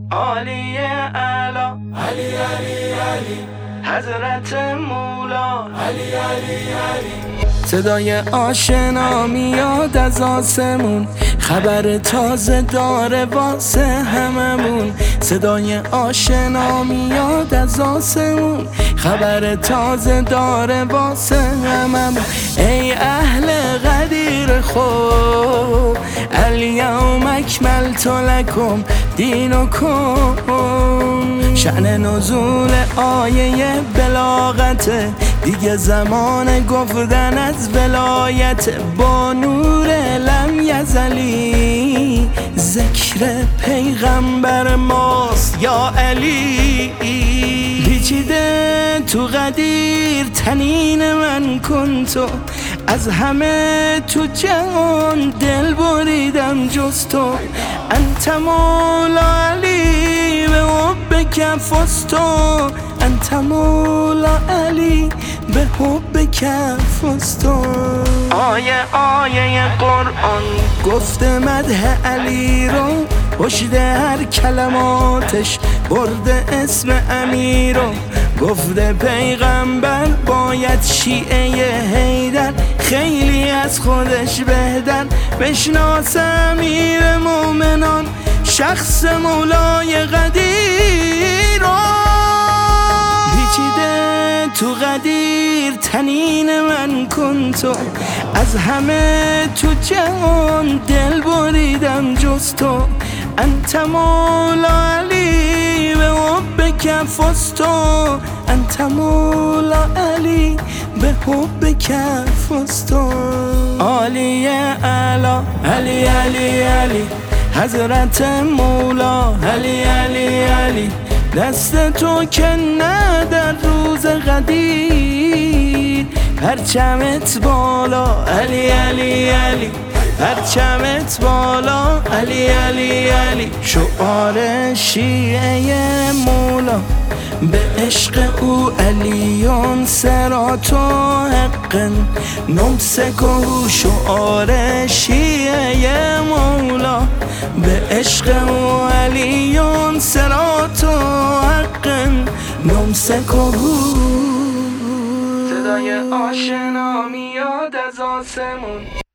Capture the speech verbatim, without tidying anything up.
عالی اعلا، علی علی علی، حضرت مولا، علی علی علی. صدای آشنا میاد از آسمون، خبر تازه داره واسه هممون. صدای آشنا میاد از آسمون، خبر تازه داره واسه هممون. ای اهل غدیر خوب، الیوم اکملت لکم دینکم. شأن نزول آیه بلاغته، دیگه زمان گفتن از ولایت. با نور لم یزلی، ذکر پیغمبر ماست یا علی. پیچیده تو غدیر تنین من کن تو، از همه تو جهان دل بریدم جز تو. انت مولا علی به حبک فزتو، انت مولا علی به حبک فزتو. آیه آیه قرآن گفته مدح علی رو، پشت هر کلماتش برده اسم امیر رو. گفته پیغمبر باید شیعه حیدر، خیلی از خودش بهتر بشناسه امیر مومنان، شخص مولای قدیر رو. پیچیده تو غدیر تنین من کن تو، از همه تو جهان دل بریدم جز تو. انت مولا علی به حبک فزتو، انت مولا علی به حبک فزتو. عالی اعلا، علی علی علی، حضرت مولا، علی علی علی. دست تو که نه در روز غدیر، پرچمت بالا، علی علی علی، پرچمت بالا، علی علی علی. شعار شیعه مولا به عشق او علیون صراط و حق نمسکه. شعار شیعه مولا به عشق او علیون صراط و حق نمسکه. صدای آشنا میاد از آسمون.